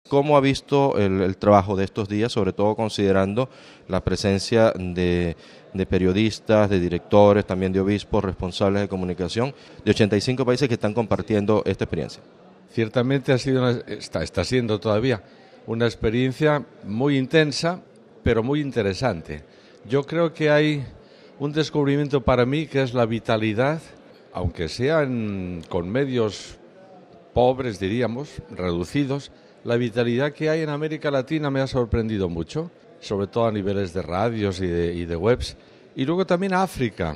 ¿cómo ha visto el trabajo de estos días, sobre todo considerando la presencia de periodistas, de directores, también de obispos, responsables de comunicación, de 85 países que están compartiendo esta experiencia? Ciertamente está siendo todavía una experiencia muy intensa, pero muy interesante. Yo creo que hay un descubrimiento para mí que es la vitalidad, aunque sean con medios pobres, diríamos, reducidos, la vitalidad que hay en América Latina me ha sorprendido mucho, sobre todo a niveles de radios y de webs. Y luego también África,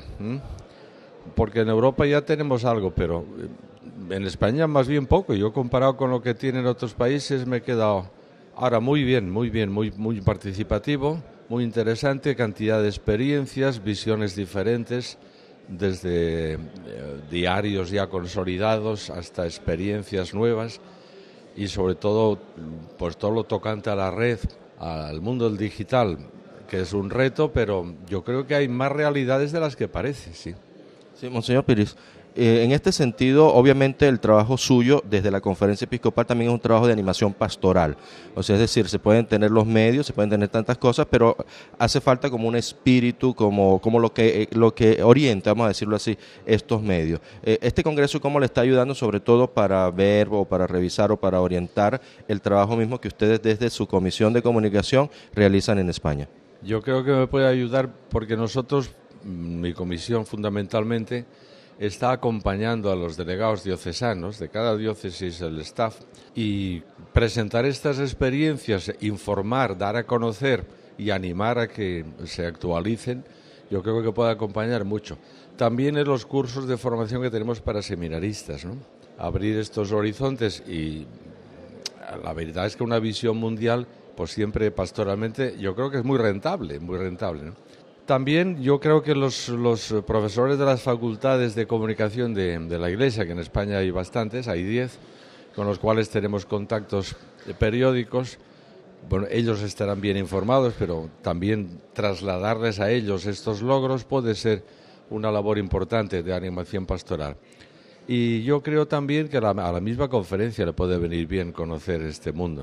porque en Europa ya tenemos algo, pero en España más bien poco. Yo comparado con lo que tienen otros países me he quedado ahora muy bien, muy participativo, muy interesante, cantidad de experiencias, visiones diferentes, desde diarios ya consolidados hasta experiencias nuevas y sobre todo pues todo lo tocante a la red, al mundo del digital, que es un reto, pero yo creo que hay más realidades de las que parece, sí. Sí, Monseñor Piris. En este sentido, obviamente el trabajo suyo desde la Conferencia Episcopal también es un trabajo de animación pastoral. O sea, es decir, se pueden tener los medios, se pueden tener tantas cosas, pero hace falta como un espíritu, como lo que orienta, vamos a decirlo así, estos medios. Este congreso, ¿cómo le está ayudando sobre todo para ver o para revisar o para orientar el trabajo mismo que ustedes desde su Comisión de Comunicación realizan en España? Yo creo que me puede ayudar porque nosotros, mi comisión fundamentalmente, está acompañando a los delegados diocesanos de cada diócesis, el staff, y presentar estas experiencias, informar, dar a conocer y animar a que se actualicen, yo creo que puede acompañar mucho. También en los cursos de formación que tenemos para seminaristas, ¿no? Abrir estos horizontes, y la verdad es que una visión mundial, pues siempre pastoralmente, yo creo que es muy rentable, ¿no? También yo creo que los profesores de las facultades de comunicación de la Iglesia, que en España hay bastantes, hay 10, con los cuales tenemos contactos periódicos, bueno, ellos estarán bien informados, pero también trasladarles a ellos estos logros puede ser una labor importante de animación pastoral. Y yo creo también que a la misma conferencia le puede venir bien conocer este mundo.